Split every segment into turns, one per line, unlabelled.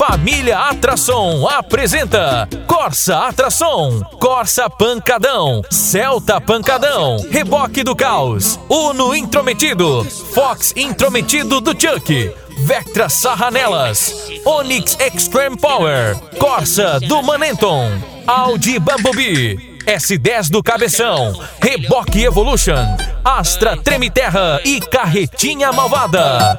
Família Atração apresenta Corsa Atração, Corsa Pancadão, Celta Pancadão, Reboque do Caos, Uno Intrometido, Fox Intrometido do Chuck, Vectra Sarranelas, Onix Extreme Power, Corsa do Manenton, Audi Bumblebee, S10 do Cabeção, Reboque Evolution, Astra Treme Terra e Carretinha Malvada.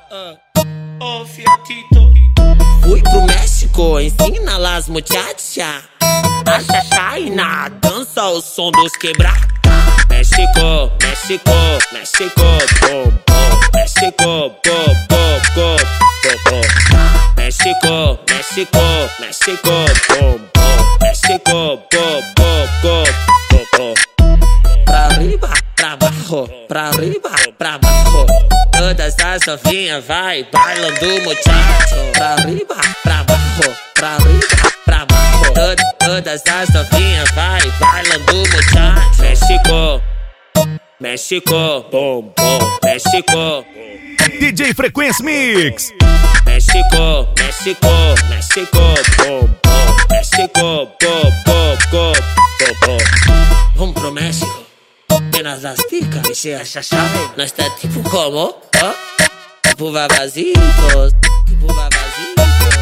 Fui pro México, ensina las muchachas a chachá e na dança o som dos quebrar. México, México, México, bom, bom. México, bom, bom, bom, bom, bom. México, México, México, bom, bom. México, bom, bom, bom, bom, bom. Pra arriba, pra abaixo, pra arriba, pra abaixo. Todas as novinhas vai bailando muchacho. Pra arriba, pra abaixo, pra arriba, pra abaixo. Todas as novinhas vai bailando muchacho. México, México, bom, bom. México,
DJ Frequência Mix.
México, México, México, bom, bom. México, bom, bom, bom, bom, bom. Vamos pro México. Apenas as ticas, deixei a chachave. Nós tá tipo como? Ó, tipo vavazitos, tipo vavazitos.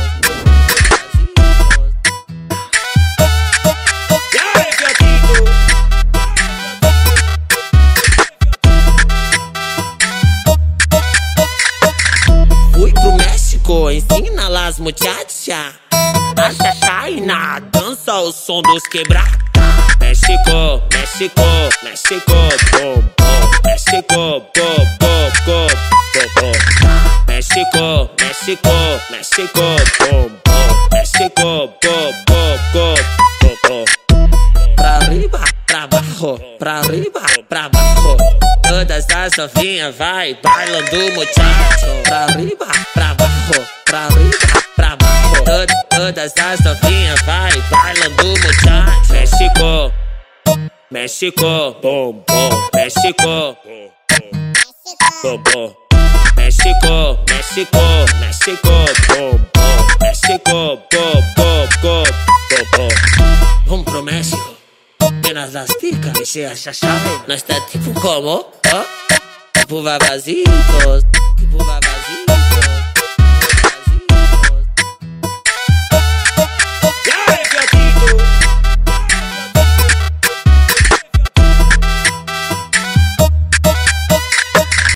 Fui pro México, ensina las muchachas a chachá e na dança o som dos quebrar. México, México, México, bom, bom. México, bom, bom, bom, bom, bom. México, México, México, bom, bom. México, bom, bom, bom, bom, bom. Pra arriba, pra abaixo, pra arriba, pra abaixo. Todas as novinhas vai bailando muchacho. Pra arriba, pra abaixo, pra arriba, pra abaixo. Todas as novinhas vai bailando muchacho. México, México, bom, bom. México, bom, bom. México, México, México, bom, bom. México, bom, bom, bom, bom, bom. Vamos pro México. Apenas as ticas, deixei a chachave. Nós tá tipo como? Ó, tipo vavazitos, tipo vavazitos.